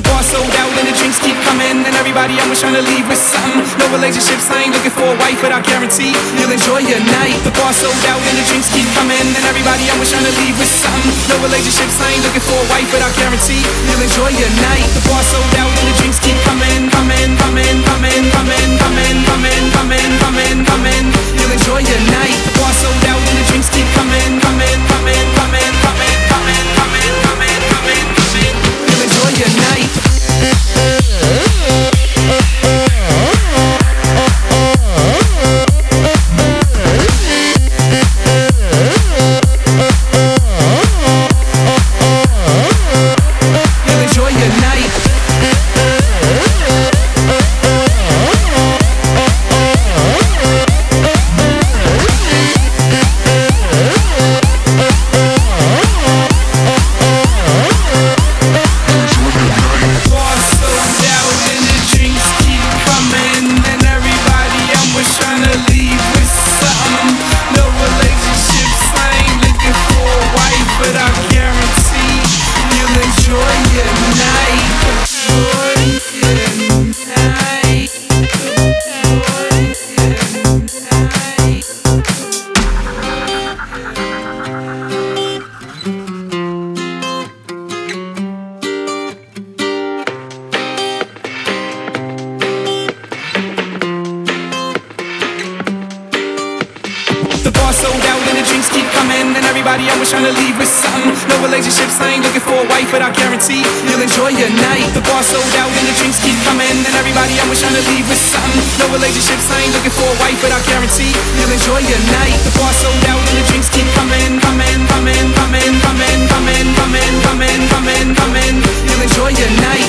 bar sold out and the drinks keep coming, and everybody I'm trying to leave with something. No relationships, I ain't looking for a wife, but I guarantee you'll enjoy your night. The bar sold out and the drinks keep coming, and everybody I'm trying to leave with something. No relationships, I ain't looking for a wife, but I guarantee you'll enjoy your night. The bar sold out and the drinks keep coming, coming, coming, coming, coming, coming, coming, coming, coming, coming. You'll enjoy your night. The bar sold out and the drinks keep coming, coming, coming, coming, coming, coming, coming, coming, coming, coming. You'll enjoy your night. The bar sold out and the drinks keep coming, and everybody I was trying to leave with something. No relationships, I ain't looking for a wife, but I guarantee you'll enjoy your night. The bar sold out and the drinks keep coming, and everybody I was trying to leave with something. No relationships, I ain't looking for a wife, but I guarantee you'll enjoy your night. The bar sold out and the drinks keep coming, coming, coming, coming, coming, coming, coming, coming, coming, coming. You'll enjoy your night.